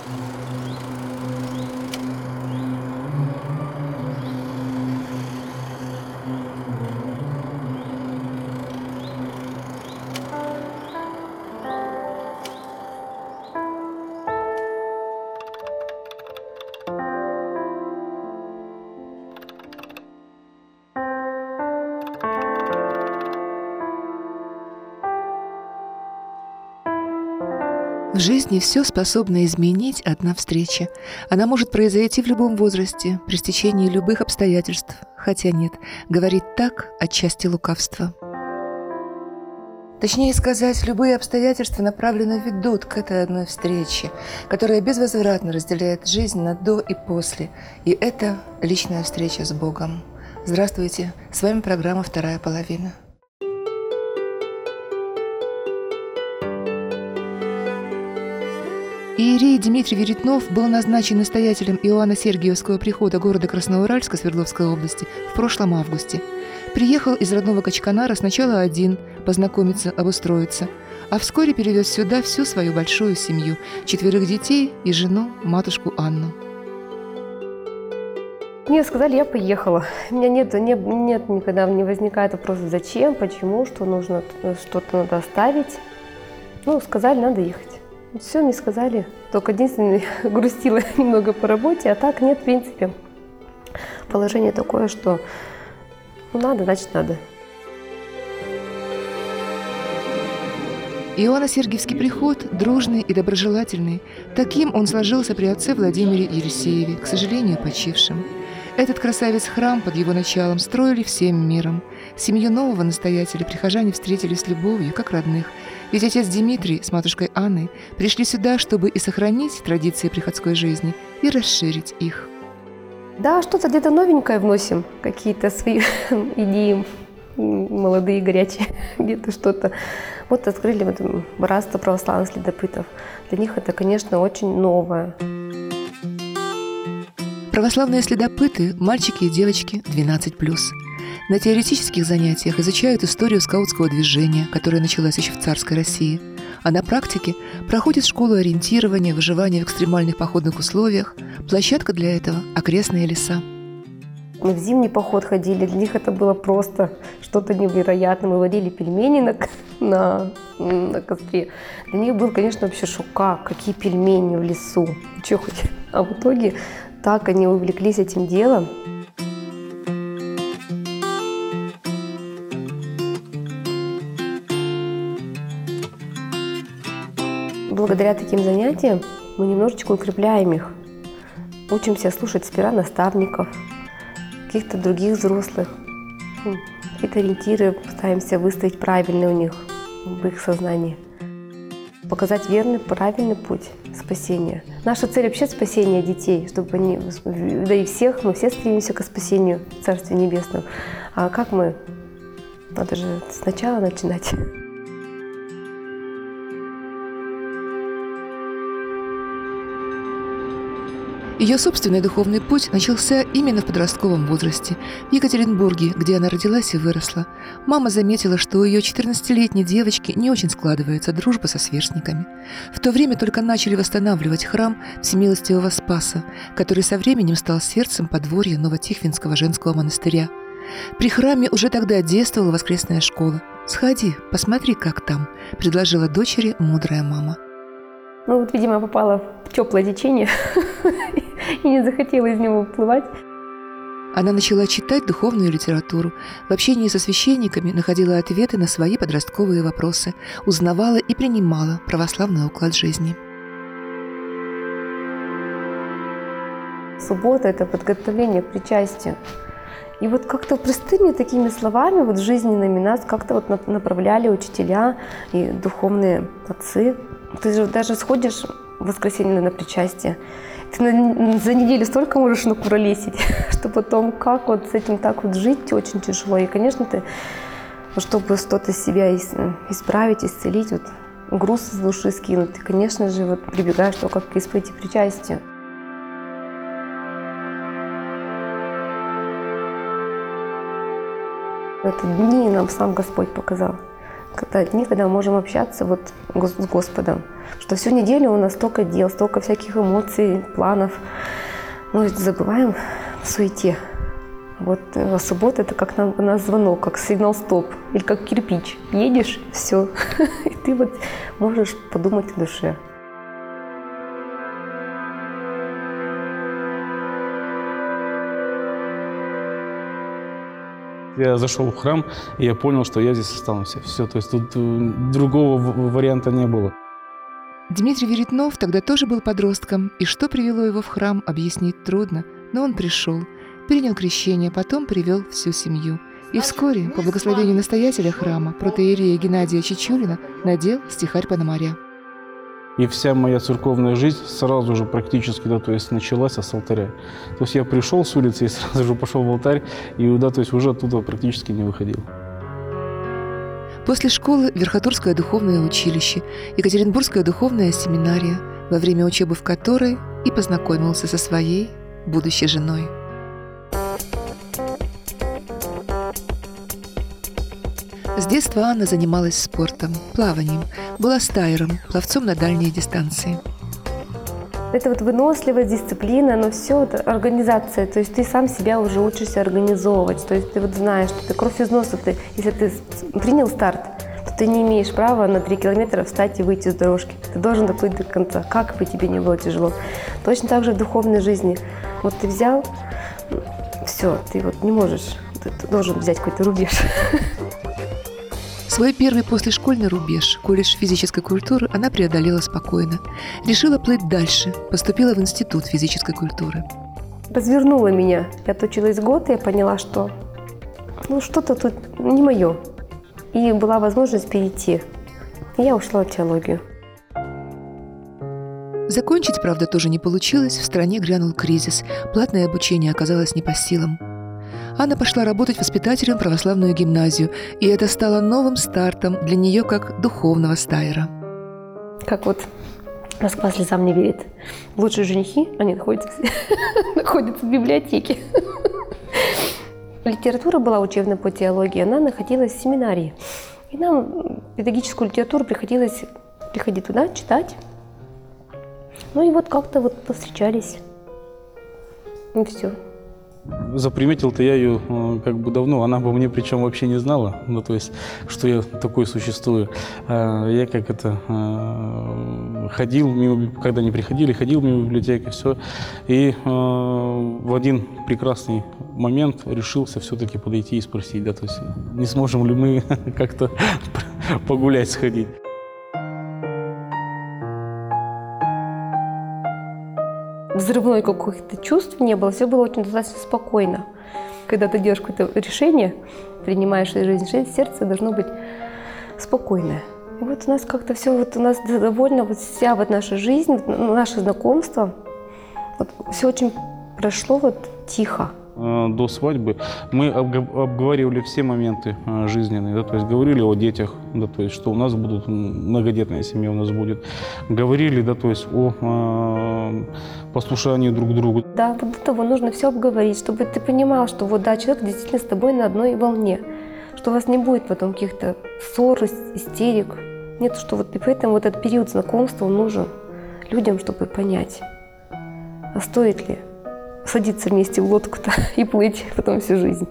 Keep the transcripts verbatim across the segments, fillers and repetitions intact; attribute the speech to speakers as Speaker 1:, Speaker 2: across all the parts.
Speaker 1: В жизни все способно изменить одна встреча. Она может произойти в любом возрасте, при стечении любых обстоятельств. Хотя нет, говорит так отчасти лукавство. Точнее сказать, любые обстоятельства направленно ведут к этой одной встрече, которая безвозвратно разделяет жизнь на до и после. И это личная встреча с Богом. Здравствуйте, с вами программа «Вторая половина». Иерей Дмитрий Веретнов был назначен настоятелем Иоанно-Сергиевского прихода города Красноуральска Свердловской области в прошлом августе. Приехал из родного Качканара сначала один, познакомиться, обустроиться, а вскоре перевез сюда всю свою большую семью, четверых детей и жену, матушку Анну.
Speaker 2: Мне сказали, я поехала. У меня нет, нет, нет никогда не возникает вопроса, зачем, почему, что нужно, что-то надо оставить. Ну, сказали, надо ехать. Все, мне сказали. Только единственное, грустила немного по работе, а так нет, в принципе. Положение такое, что ну, надо, значит, надо.
Speaker 1: Иоанно-Сергиевский приход дружный и доброжелательный. Таким он сложился при отце Владимире Елисееве, к сожалению, почившем. Этот красавец-храм под его началом строили всем миром. Семью нового настоятеля прихожане встретили с любовью, как родных. Ведь отец Дмитрий с матушкой Анной пришли сюда, чтобы и сохранить традиции приходской жизни, и расширить их.
Speaker 2: Да, что-то где-то новенькое вносим, какие-то свои идеи молодые, горячие, где-то что-то. Вот открыли вот братство православных следопытов. Для них это, конечно, очень новое.
Speaker 1: Православные следопыты – мальчики и девочки двенадцать плюс. На теоретических занятиях изучают историю скаутского движения, которое началось еще в царской России. А на практике проходит школу ориентирования, выживания в экстремальных походных условиях, площадка для этого – окрестные леса.
Speaker 2: Мы в зимний поход ходили, для них это было просто что-то невероятное. Мы варили пельмени на, на, на костре. Для них был, конечно, вообще шок, какие пельмени в лесу, что хоть. А в итоге так они увлеклись этим делом. Благодаря таким занятиям мы немножечко укрепляем их. Учимся слушать сперва наставников, каких-то других взрослых. Какие-то ориентиры пытаемся выставить правильные у них, в их сознании. Показать верный, правильный путь спасения. Наша цель вообще спасение детей, чтобы они, да и всех, мы все стремимся к спасению Царствия Небесного. А как мы? Надо же сначала начинать.
Speaker 1: Ее собственный духовный путь начался именно в подростковом возрасте, в Екатеринбурге, где она родилась и выросла. Мама заметила, что у ее четырнадцатилетней девочки не очень складывается дружба со сверстниками. В то время только начали восстанавливать храм Всемилостивого Спаса, который со временем стал сердцем подворья Новотихвинского женского монастыря. При храме уже тогда действовала воскресная школа. «Сходи, посмотри, как там», – предложила дочери мудрая мама.
Speaker 2: Ну вот, видимо, попала в теплое течение и не захотела из него выплывать.
Speaker 1: Она начала читать духовную литературу, в общении со священниками находила ответы на свои подростковые вопросы, узнавала и принимала православный уклад жизни.
Speaker 2: Суббота – это подготовление к причастию. И вот как-то простыми такими словами, вот жизненными, нас как-то вот направляли учителя и духовные отцы. Ты же даже сходишь в воскресенье на причастие, ты на, за неделю столько можешь накуролесить, что потом как вот с этим так вот жить очень тяжело. И, конечно, ты, чтобы что-то из себя исправить, исцелить, вот, груз с души скинуть, ты, конечно же, вот, прибегаешь только к исповеди причастия. В эти дни нам сам Господь показал. когда одни, когда мы можем общаться вот с Господом. Что всю неделю у нас столько дел, столько всяких эмоций, планов. Мы забываем в суете. Вот а суббота — это как на, на звонок, как сигнал стоп, или как кирпич. Едешь, все, и ты вот можешь подумать в душе.
Speaker 3: Я зашел в храм, и я понял, что я здесь останусь. Все, то есть тут другого варианта не было.
Speaker 1: Дмитрий Веретнов тогда тоже был подростком, и что привело его в храм, объяснить трудно, но он пришел, принял крещение, потом привел всю семью. И вскоре, по благословению настоятеля храма, протоиерея Геннадия Чечулина, надел стихарь Пономаря.
Speaker 3: И вся моя церковная жизнь сразу же практически, да, то есть началась с алтаря. То есть я пришел с улицы и сразу же пошел в алтарь, и да, то есть уже оттуда практически не выходил.
Speaker 1: После школы Верхотурское духовное училище, Екатеринбургская духовная семинария, во время учебы в которой и познакомился со своей будущей женой. С детства Анна занималась спортом, плаванием, была стайером, пловцом на дальние дистанции.
Speaker 2: Это вот выносливость, дисциплина, но все это организация. То есть ты сам себя уже учишься организовывать. То есть ты вот знаешь, что ты кровь из носа, ты, если ты принял старт, то ты не имеешь права на три километра встать и выйти с дорожки. Ты должен доплыть до конца, как бы тебе не было тяжело. Точно так же в духовной жизни. Вот ты взял, все, ты вот не можешь, ты, ты должен взять какой-то рубеж.
Speaker 1: Свой первый послешкольный рубеж, колледж физической культуры, она преодолела спокойно. Решила плыть дальше, поступила в институт физической культуры.
Speaker 2: Развернула меня. Я отучилась год, и я поняла, что ну, что-то тут не мое. И была возможность перейти. И я ушла в теологию.
Speaker 1: Закончить, правда, тоже не получилось. В стране грянул кризис. Платное обучение оказалось не по силам. Анна пошла работать воспитателем в православную гимназию, и это стало новым стартом для нее как духовного стайера.
Speaker 2: Как вот Москва слезам не верит. Лучшие женихи, они находятся, находятся в библиотеке. Литература была учебная по теологии, она находилась в семинарии. И нам педагогическую литературу приходилось приходить туда, читать. Ну и вот как-то вот повстречались. И все.
Speaker 3: Заприметил-то я ее как бы давно, она обо мне причем вообще не знала, ну то есть, что я такой существую. Я как это, ходил мимо, когда они приходили, ходил мимо библиотеки, все, и в один прекрасный момент решился все-таки подойти и спросить, да, то есть, не сможем ли мы как-то погулять, сходить.
Speaker 2: Взрывной каких-то чувств не было, все было очень достаточно спокойно. Когда ты делаешь какое-то решение, принимаешь в жизнь, сердце должно быть спокойное. И вот у нас как-то все, вот у нас довольно вот вся вот наша жизнь, наше знакомство, вот все очень прошло вот тихо.
Speaker 3: До свадьбы мы обговаривали все моменты жизненные, да, то есть говорили о детях, да, то есть что у нас будут многодетная семья, у нас будет, говорили, да, то есть о э, послушании друг другу.
Speaker 2: Да, вот до того нужно все обговорить, чтобы ты понимал, что вот да, человек действительно с тобой на одной волне, что у вас не будет потом каких-то ссор, истерик, нет, что вот и поэтому вот этот период знакомства он нужен людям, чтобы понять, а стоит ли садиться вместе в лодку-то и плыть потом всю жизнь.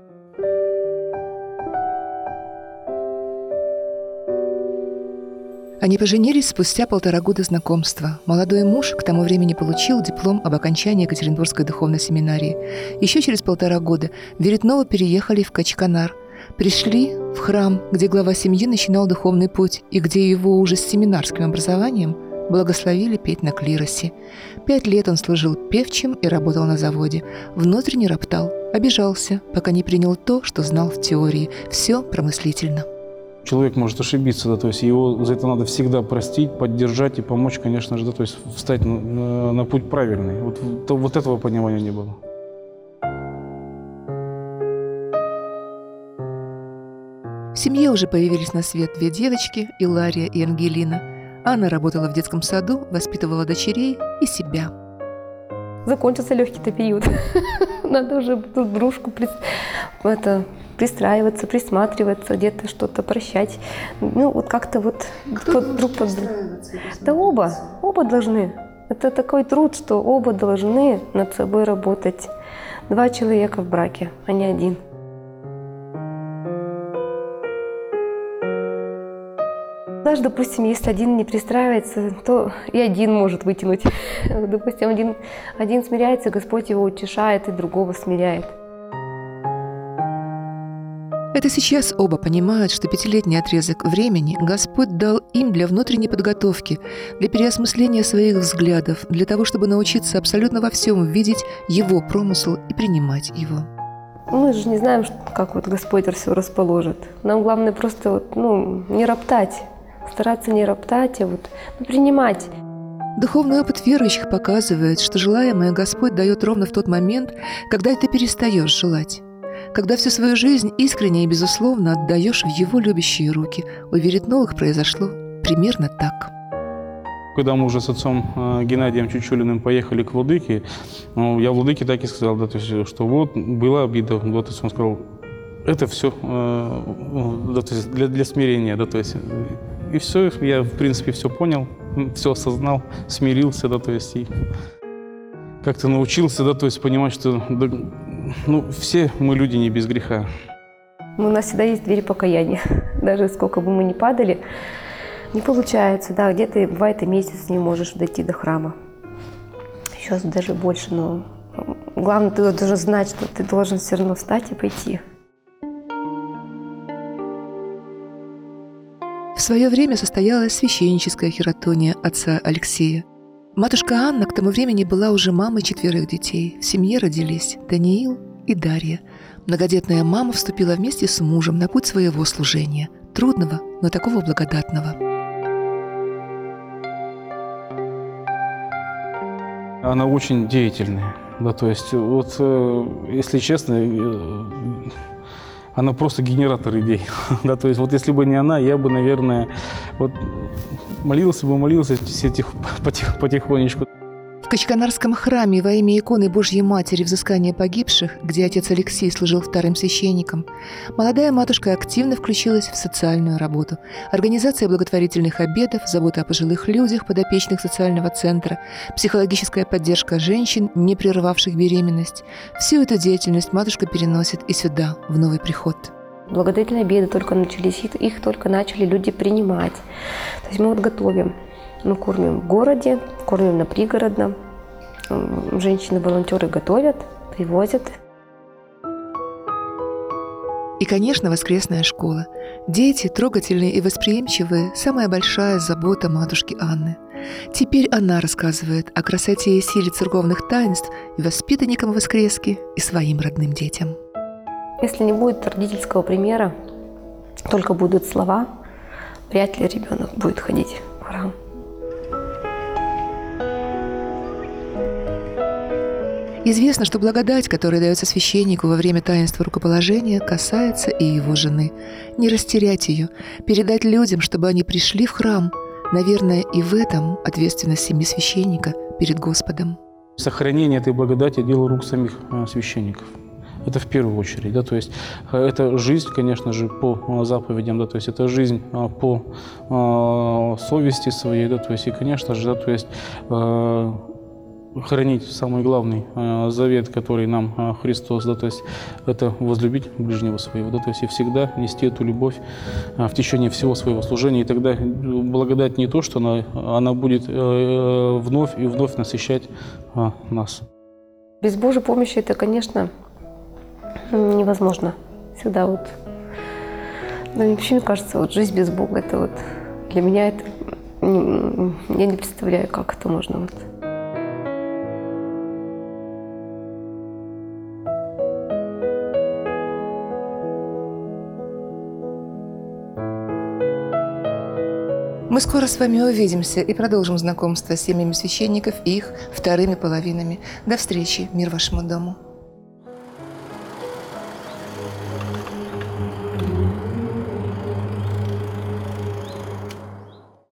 Speaker 1: Они поженились спустя полтора года знакомства. Молодой муж к тому времени получил диплом об окончании Екатеринбургской духовной семинарии. Еще через полтора года Веретновы переехали в Качканар. Пришли в храм, где глава семьи начинал духовный путь, и где его уже с семинарским образованием благословили петь на клиросе. Пять лет он служил певчим и работал на заводе. Внутренне роптал, обижался, пока не принял то, что знал в теории. Все промыслительно.
Speaker 3: Человек может ошибиться, да, то есть его за это надо всегда простить, поддержать и помочь, конечно же, да, то есть встать на, на, на путь правильный. Вот, то, вот этого понимания не было.
Speaker 1: В семье уже появились на свет две девочки, Илария и Ангелина. Анна работала в детском саду, воспитывала дочерей и себя.
Speaker 2: Закончился легкий-то период. Надо уже друг дружку это, пристраиваться, присматриваться, где-то что-то прощать. Ну, вот как-то вот под, друг под друга. Да оба, оба должны. Это такой труд, что оба должны над собой работать. Два человека в браке, а не один. Даже, допустим, если один не пристраивается, то и один может вытянуть. Допустим, один, один смиряется, Господь его утешает, и другого смиряет.
Speaker 1: Это сейчас оба понимают, что пятилетний отрезок времени Господь дал им для внутренней подготовки, для переосмысления своих взглядов, для того, чтобы научиться абсолютно во всем видеть Его промысл и принимать его.
Speaker 2: Мы же не знаем, как вот Господь все расположит. Нам главное просто вот, ну, не роптать, стараться не роптать, а вот ну, принимать.
Speaker 1: Духовный опыт верующих показывает, что желаемое Господь дает ровно в тот момент, когда ты перестаешь желать. Когда всю свою жизнь искренне и безусловно отдаешь в Его любящие руки, уверит новых произошло примерно так.
Speaker 3: Когда мы уже с отцом э, Геннадием Чучулиным поехали к владыке, ну, я владыке так и сказал, да, то есть, что вот была обида, да, то есть он сказал, это все э, да, то есть для, для смирения, да, то есть и все, я в принципе все понял, все осознал, смирился, да, то есть и как-то научился, да, то есть понимать, что да, ну, все мы люди не без греха.
Speaker 2: У нас всегда есть дверь покаяния. Даже сколько бы мы ни падали, не получается. Да, где-то бывает и месяц не можешь дойти до храма. Сейчас даже больше, но главное, ты должен знать, что ты должен все равно встать и пойти.
Speaker 1: В свое время состоялась священническая хиротония отца Алексея. Матушка Анна к тому времени была уже мамой четверых детей. В семье родились Даниил и Дарья. Многодетная мама вступила вместе с мужем на путь своего служения. Трудного, но такого благодатного.
Speaker 3: Она очень деятельная. Да, то есть, вот, если честно, она просто генератор идей. Да, то есть, вот если бы не она, я бы, наверное, вот, молился бы, молился все тих, потих, потихонечку.
Speaker 1: В Качканарском храме во имя иконы Божьей Матери взыскания погибших, где отец Алексей служил вторым священником, молодая матушка активно включилась в социальную работу. Организация благотворительных обедов, забота о пожилых людях, подопечных социального центра, психологическая поддержка женщин, не прерывавших беременность. Всю эту деятельность матушка переносит и сюда, в новый приход.
Speaker 2: Благотворительные обеды только начались, их только начали люди принимать. То есть мы вот готовим. Мы кормим в городе, кормим на пригородном. Женщины-волонтеры готовят, привозят.
Speaker 1: И, конечно, воскресная школа. Дети, трогательные и восприимчивые, самая большая забота матушки Анны. Теперь она рассказывает о красоте и силе церковных таинств и воспитанникам воскрески, и своим родным детям.
Speaker 2: Если не будет родительского примера, только будут слова, вряд ли ребенок будет ходить в храм.
Speaker 1: Известно, что благодать, которая дается священнику во время таинства рукоположения, касается и его жены. Не растерять ее, передать людям, чтобы они пришли в храм. Наверное, и в этом ответственность семьи священника перед Господом.
Speaker 3: Сохранение этой благодати – дело рук самих священников. Это в первую очередь, да, то есть это жизнь, конечно же, по заповедям, да, то есть это жизнь по э, совести своей, да, то есть и, конечно же, да, то есть э, хранить самый главный э, завет, который нам э, Христос, да, то есть это возлюбить ближнего своего, да, то есть и всегда нести эту любовь э, в течение всего своего служения, и тогда благодать не то, что она, она будет э, вновь и вновь насыщать э, нас.
Speaker 2: Без Божьей помощи это, конечно, невозможно. Всегда вот, ну, вообще, мне кажется, вот жизнь без Бога, это вот для меня это, я не представляю, как это можно вот.
Speaker 1: Мы скоро с вами увидимся и продолжим знакомство с семьями священников и их вторыми половинами. До встречи. Мир вашему дому.